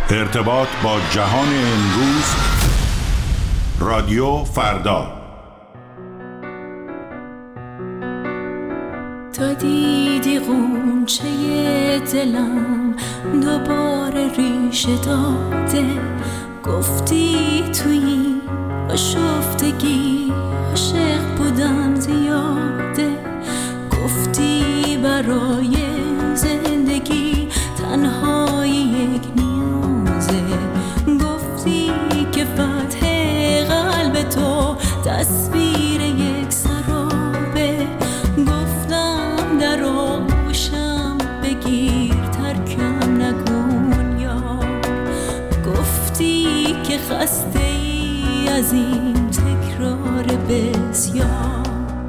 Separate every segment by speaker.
Speaker 1: ارتباط با جهان امروز. رادیو فردا.
Speaker 2: تا دیدی غنچه دلم دوباره ریشه داده، گفتی توی آشفتگی عاشق بودم زیاده، گفتی برای زندگی تنهایی یک نیازه، گفتی که فتح قلب تو تصویر یک سرابه، گفتم در آغوشم بگیر ترکم نکن یار، گفتی که خسته ای از این تکرار بسیار.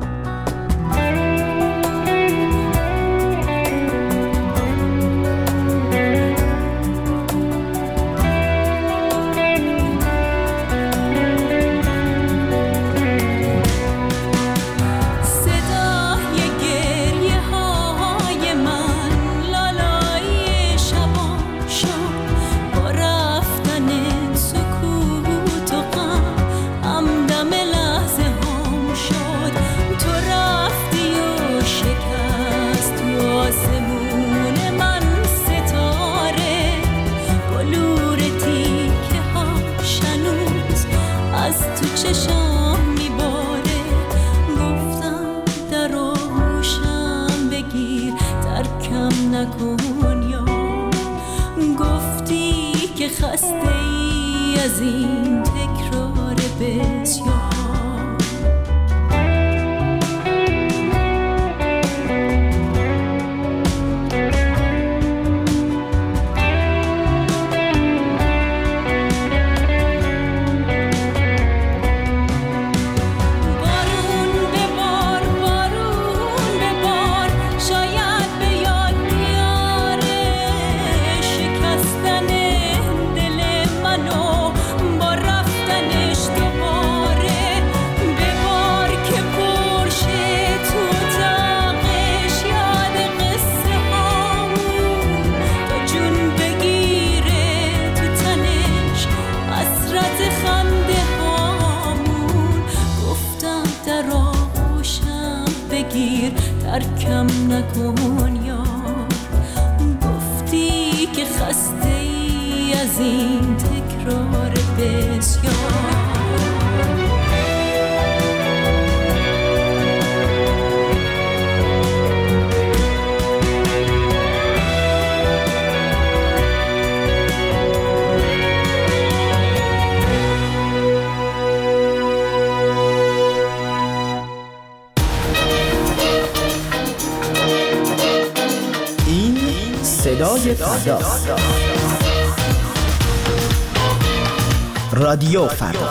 Speaker 2: نکن یار، گفتی که خسته ای از این تکرار بسیار. ترکم نکن یار، گفتی که خسته ای از این تکرار بسیار.
Speaker 3: صدای فردا، رادیو فردا.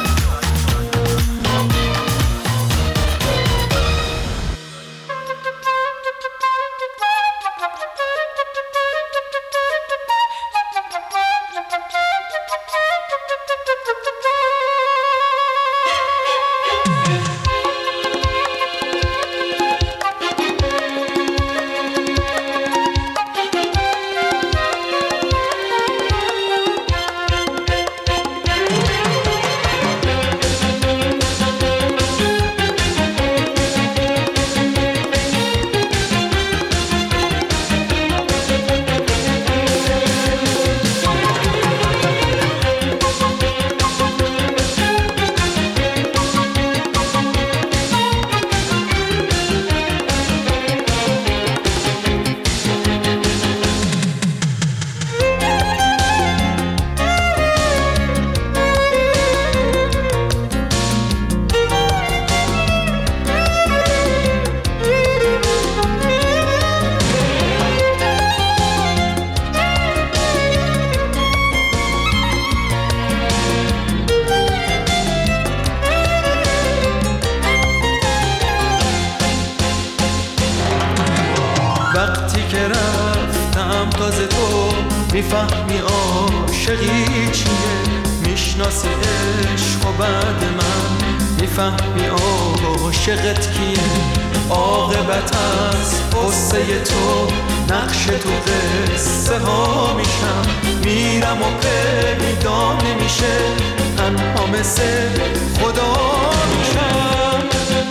Speaker 4: وقتی که رفتم تازه تو میفهمی عاشقی چیه، میشناسی عشق و بعد من میفهمی عاشقت کیه، عاقبت از قصه تو نقش تو قصه ها میشم، میرم میرم و پیدا نمیشه، تنها مثل خدا میشم.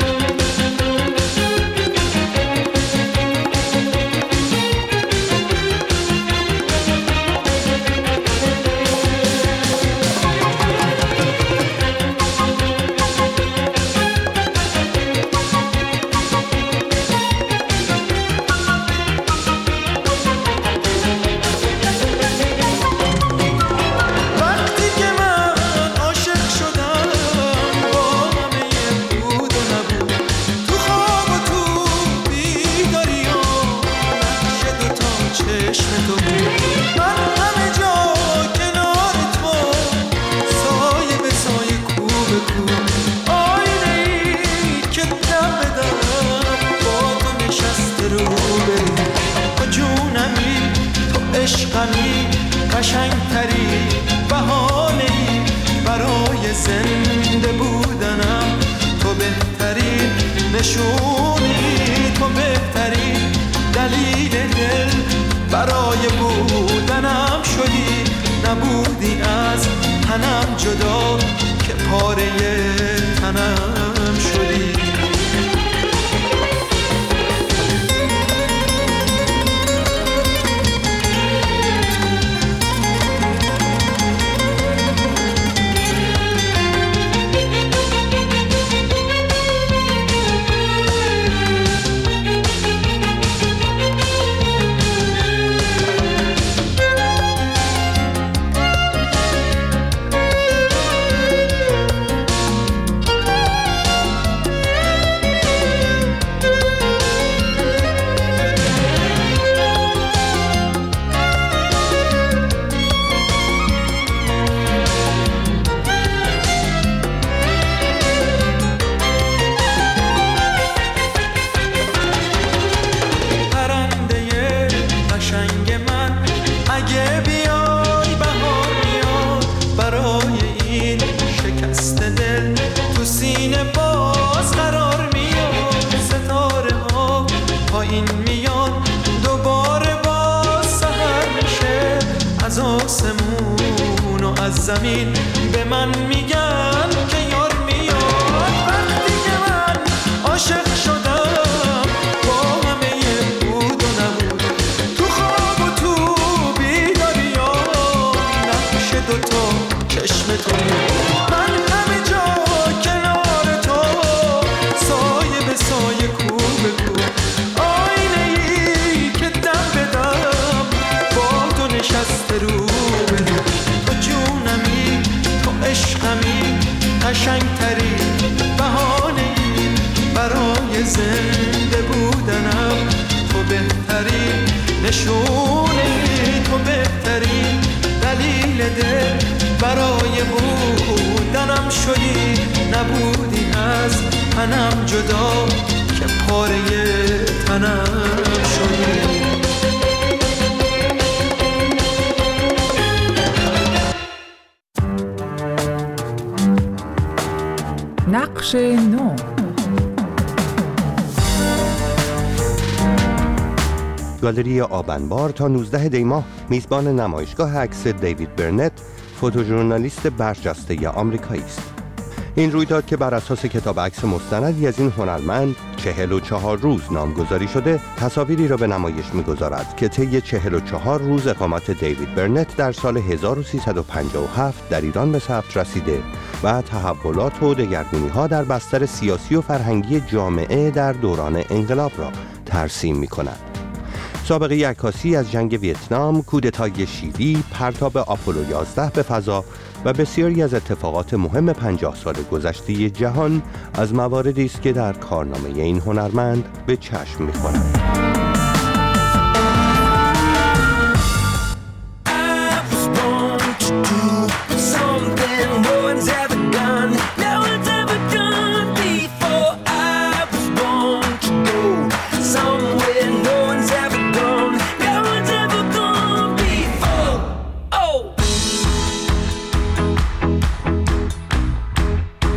Speaker 4: عشقمی قشنگتری بهانه‌ای برای زنده بودنم، تو بهترین نشونی، تو بهترین دلیل دل برای بودنم شدی. نبودی از تنم جدا که پاره تنم شدی. زمین به من میگن که یار میاد. وقتی که من عاشق شدم با همه بود و نبود، تو خواب و تو بیداری ها نقش دوتا چشم تو. من همه جا کنار تو، سایه به سایه کو به کو، آینه ای که دم بدم با تو نشسته رو به رو. عشقمی قشنگتری بهانه‌ای برای زنده بودنم، تو بهترین نشونی، تو بهترین دلیل دل برای بودنم شدی. نبودی از تنم جدا که پاره تنم شدی.
Speaker 3: نقش نو.
Speaker 5: گالری آبنبار تا 19 دی ماه میزبان نمایشگاه عکس دیوید برنت، فوتوژورنالیست برجسته آمریکایی است. این رویداد که بر اساس کتاب عکس مستندی از این هنرمند 44 روز نامگذاری شده، تصاویری را به نمایش می‌گذارد که طی 44 روز اقامت دیوید برنت در سال 1357 در ایران به ثبت رسیده و تحولات و دگرگونی‌ها در بستر سیاسی و فرهنگی جامعه در دوران انقلاب را ترسیم می‌کند. سابقه عکاسی از جنگ ویتنام، کودتای شیلی، پرتاب آپولو 11 به فضا و بسیاری از اتفاقات مهم 50 سال گذشته جهان از مواردی است که در کارنامه این هنرمند به چشم می‌خورد.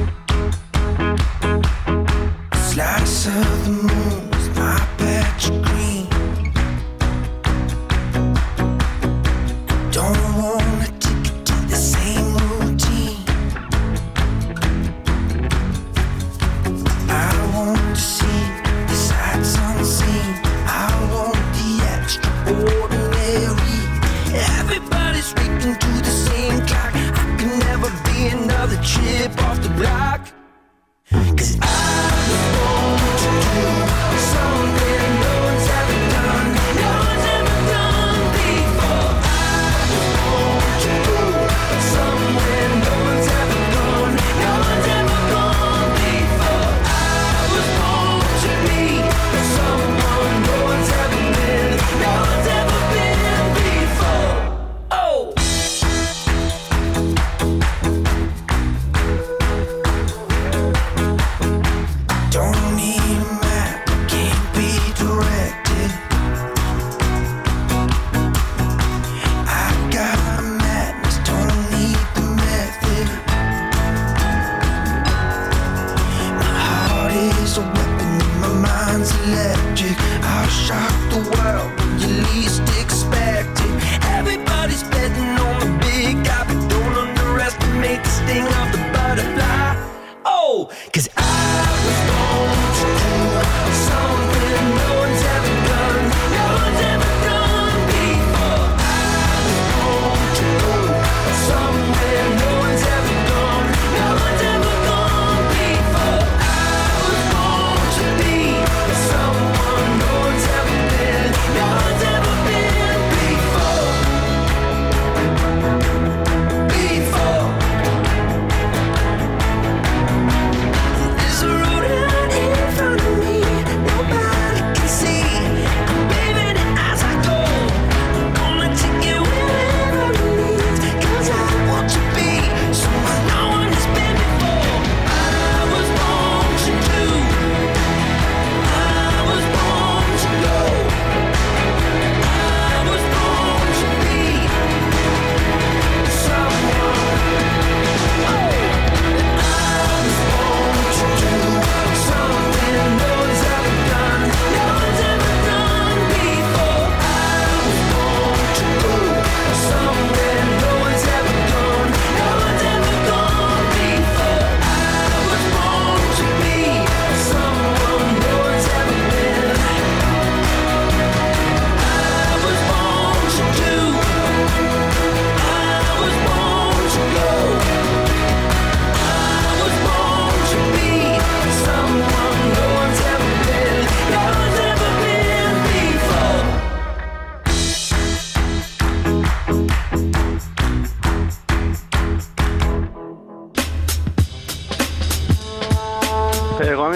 Speaker 6: Slice of the moon, my patch.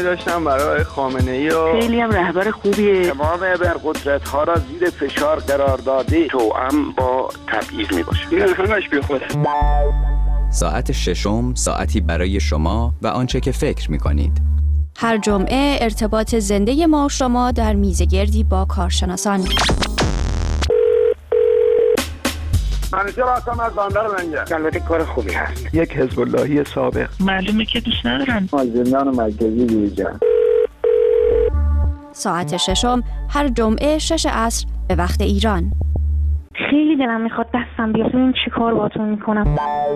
Speaker 6: داشتم برای خامنه‌ای و
Speaker 7: خیلی هم رهبر خوبیه.
Speaker 6: تمام ابرقدرت‌ها را زیر فشار قرار داده، توأم با تبعیض میباشه. این همش بیخوده.
Speaker 8: ساعت ششم، ساعتی برای شما و آنچه که فکر می‌کنید.
Speaker 9: هر جمعه ارتباط زنده ما و شما در میزگردی با کارشناسان.
Speaker 6: منیژه هستم از بندر منجر. البته کار خوبی هست. یک حزب اللهی سابق.
Speaker 7: معلومه که دوست ندارن.
Speaker 6: از زندان مرکزی بیرون.
Speaker 9: ساعت ششم هر جمعه 6 عصر به وقت ایران.
Speaker 7: خیلی دلم میخواد دستم بیاد ببین چی کار باهاتون میکنم.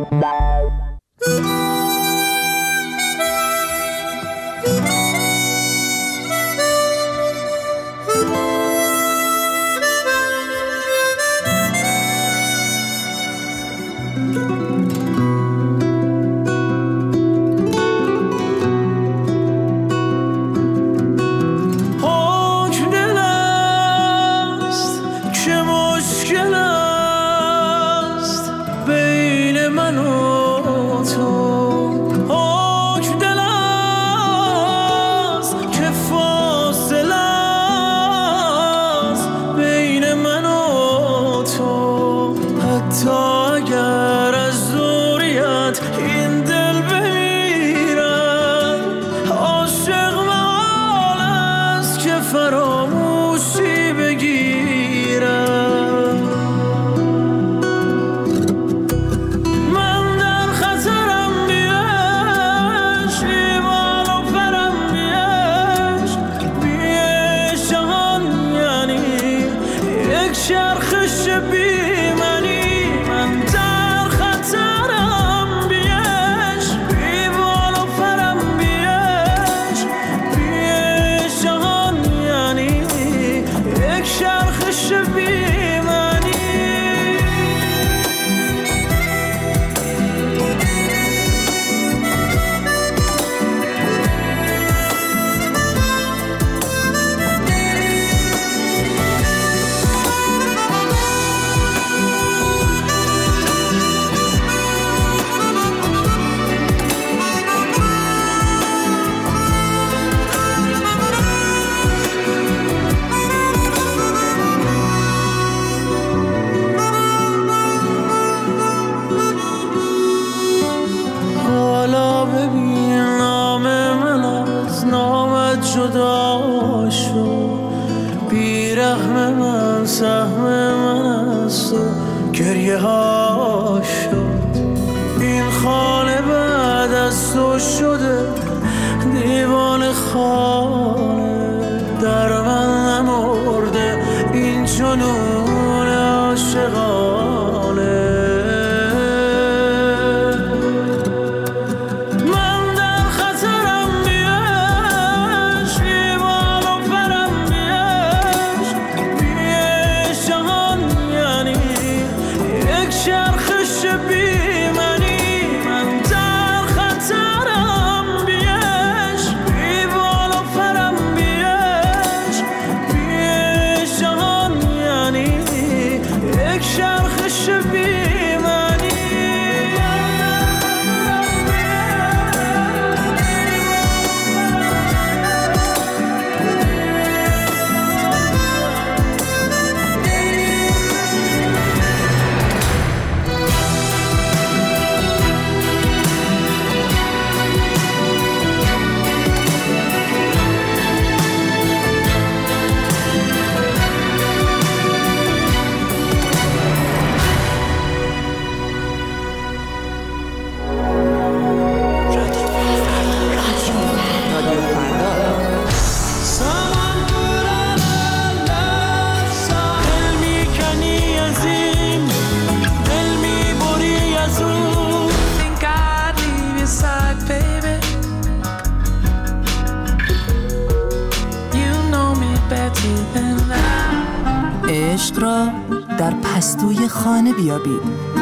Speaker 10: عشق را در پستوی خانه بیابید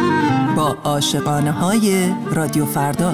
Speaker 10: با عاشقانه های رادیو فردا.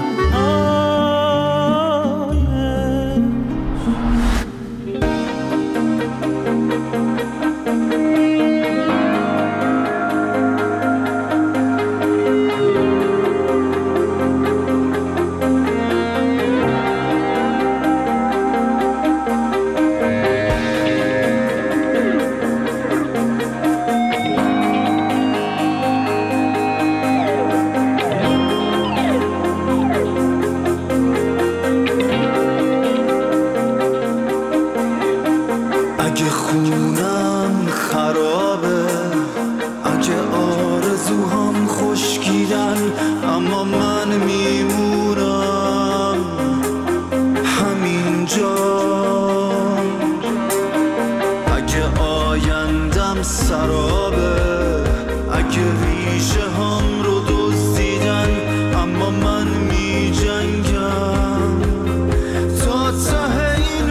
Speaker 4: ریشه هم رو دزدیدن، اما من می جنگم تا ته این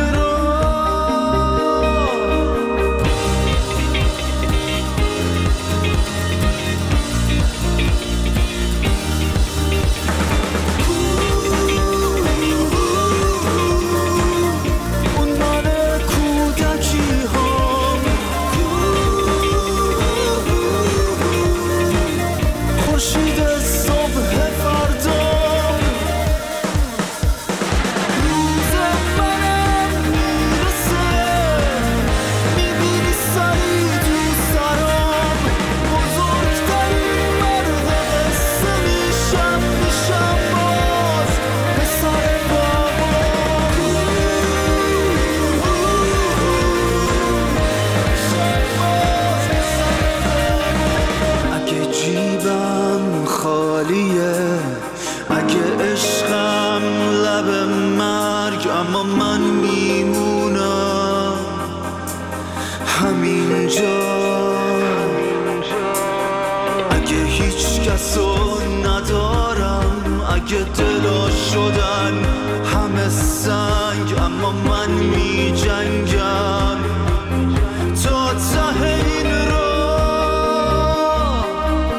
Speaker 4: اگه دلا شدن همه سنگ، اما من می جنگم تا ته این راه.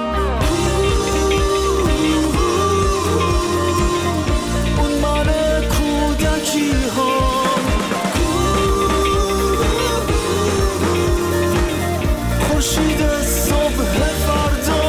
Speaker 4: اون مال کودکی ها، خورشید صبح فردا،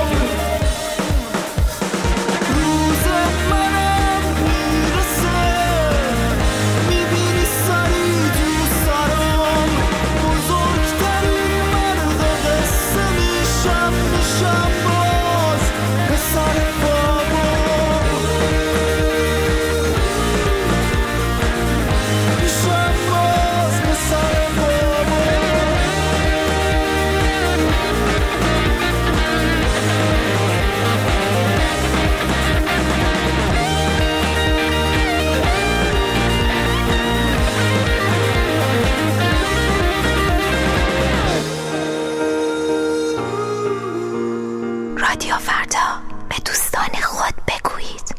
Speaker 11: رادیو فردا به دوستان خود بگویید.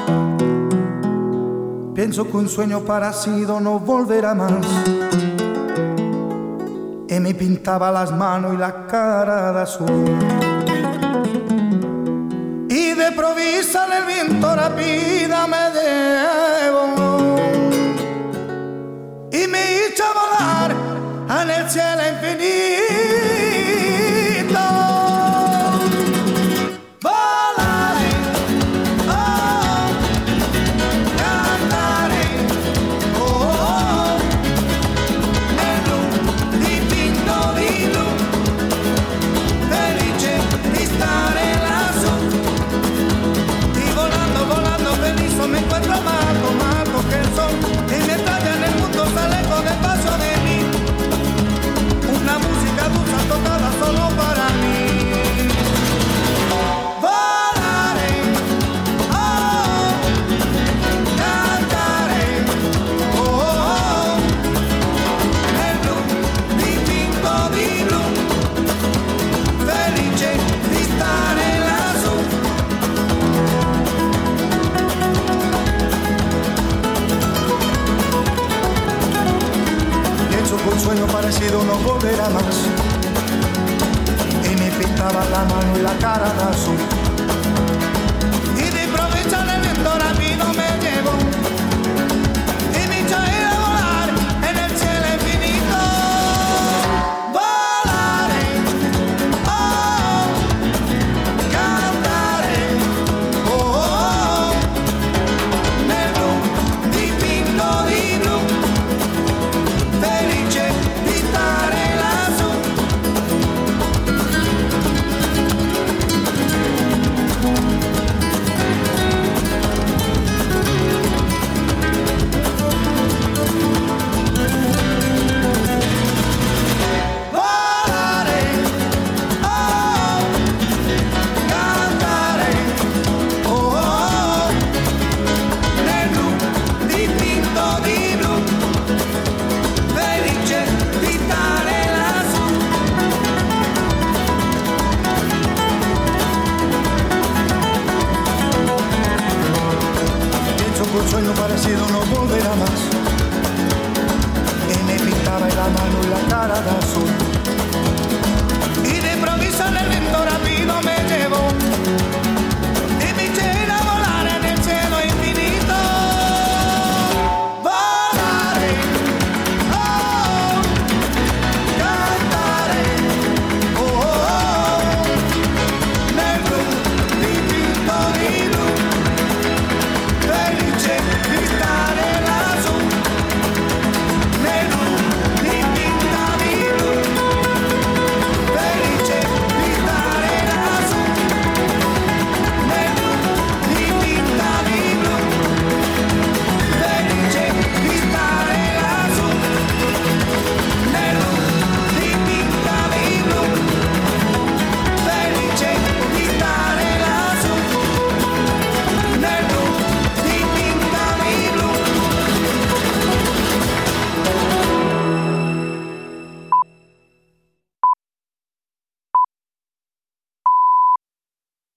Speaker 12: Pienso que un sueño parecido no volverá más. Y me pintaba las manos y la cara de azul. Y de improvisa en el viento rápida me llevo. Y me hizo volar en el cielo infinito. Me encuentro más que el sol y mientras ya en el mundo sale con el paso de mí una música dulce tocada solo para mí. Volaré, oh, cantaré, oh, el blu dipinto di blu, felice di stare lassù. Un sueño parecido no volverá más. Y me pintaba la mano y la cara de azul. Y de improviso en el viento rápido me llevo. Y me hizo ir a volar en el cielo infinito. Volaré, oh, cantaré, oh, nel blu dipinto di blu. Felice di stare lassù. parecido no volverá más.